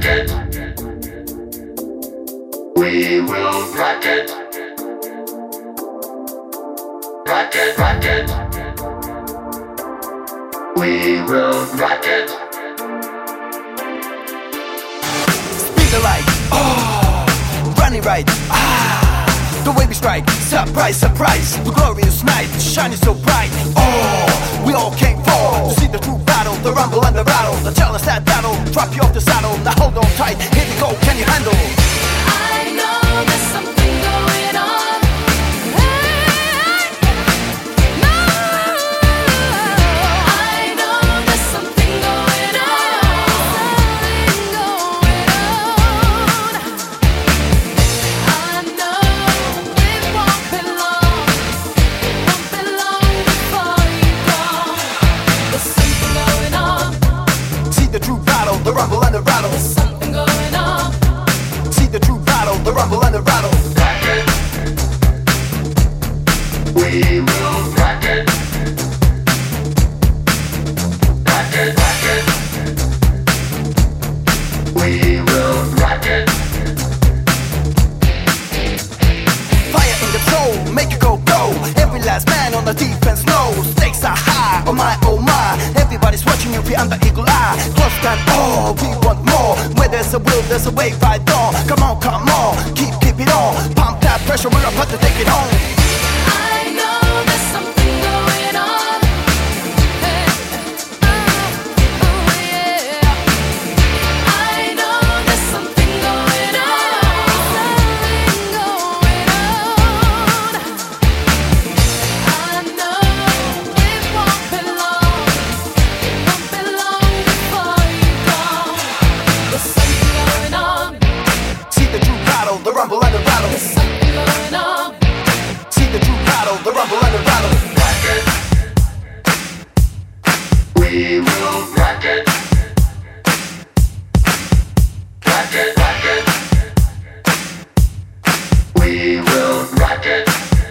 rock it. We will rock it. Rock it, rock it. We will rock it. Speed the light, oh, running right, the way we strike, surprise, surprise. The glorious night, shining so bright, oh, we all came for to see the true battle, the rumble and the rattle. The tell us that battle, drop you off the saddle. Now hold on tight, here we go, can you handle? I know there's something going on. Hey, no. I know there's something going on. I know it won't be long before you go. There's something going on. See the true battle, the rumble and the rattle. There's something going on. See the true battle, the rumble and the rattle. Rock it. We will rock it. Rock it, rock it. We will rock it. Fire in the soul, make it go, go. Every last man on the defense knows stakes are high, oh my, oh my. Everybody's watching you, be under eagle eye. Close down, oh, we want more. Where there's a will, there's a way, right on. Come on, keep it on. Pump that pressure, we're about to take it home. I know there's something going on. Hey, oh yeah. I know there's something going on. I know it won't be long before you go. There's something going on. See the true battle, the rumble and the rattle. There's something going on. See the true battle, the rumble and the rattle. Rock it. We will rock it. Rock it, rock it. We will rock it.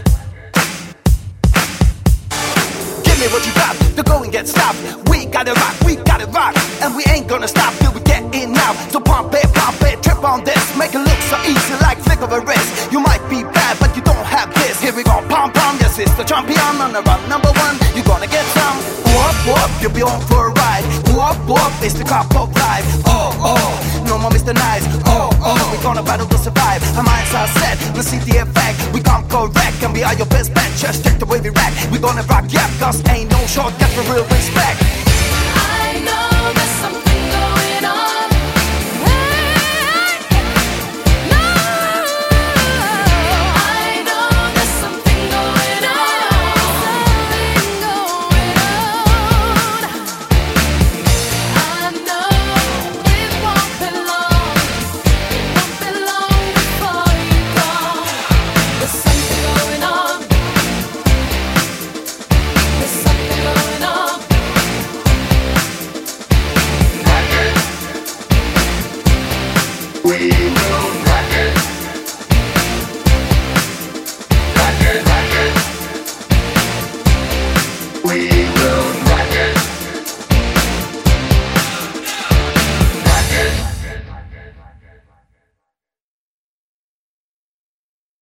Give me what you got, the going gets stopped. We gotta rock, and we ain't gonna stop till we get in now. So pump it, trip on this, make it look so easy like flick of a wrist. You might be bad, but you don't have this. Here we go, pom, yes, it's the champion on the run. Number one, you're gonna get some. Whoop, you'll be on for a ride. Whoop, it's the cop of life. Oh, no more Mr. Nice. Oh, we're gonna battle to survive. Our minds are set, let's see the effect. We come correct, and we are your best bet. Just check the way we rack. We're gonna rock, yeah, cause ain't no shortcut for real respect.